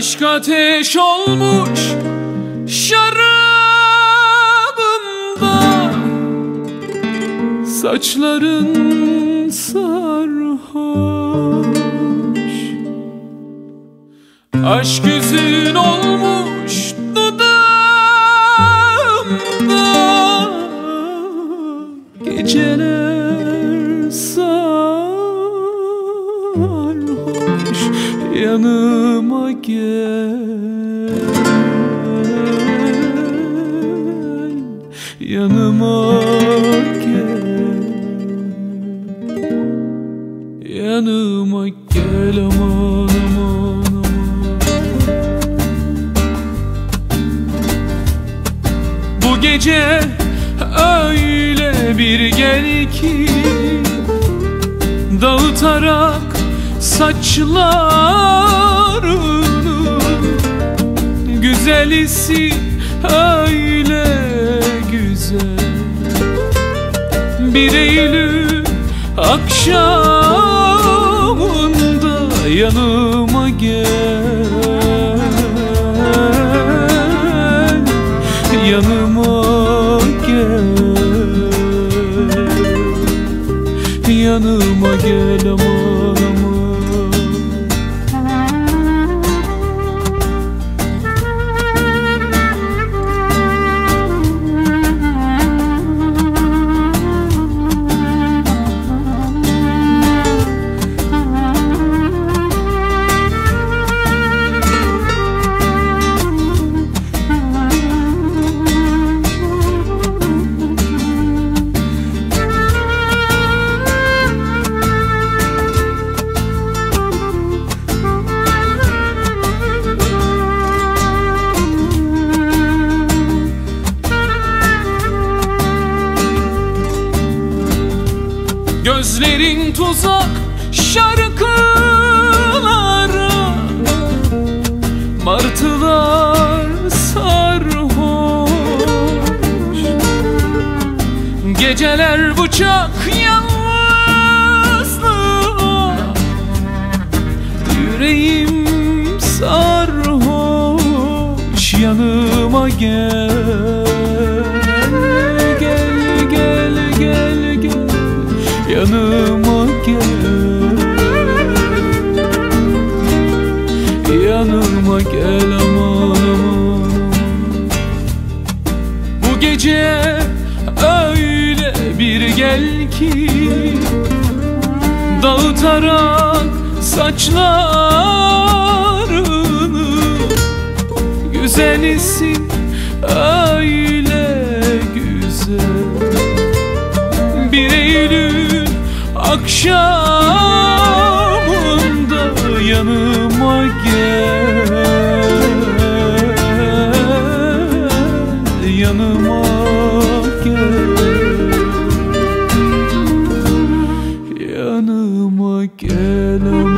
Aşk ateş olmuş şarabımda, saçların sarhoş. Aşk yüzün olmuş dudağımda, geceler sarhoş. Yanıma gel, yanıma gel, yanıma gel, aman aman aman. Bu gece öyle bir gel ki, dağıtarak saçlarını, güzelisi öyle güzel. Bir Eylül akşamında yanıma gel, yanıma gel, yanıma gel, aman aman. Gözlerin tuzak şarkılara, martılar sarhoş. Geceler bıçak yalnızlığa, yüreğim sarhoş. Yanıma gel, gel, gel, gel, gel, yanıma gel, yanıma gel, aman aman. Bu gece öyle bir gel ki, dağıtarak saçlarını, güzelisin öyle güzel. Bir Eylül akşamında yanıma gel, yanıma gel, yanıma gel.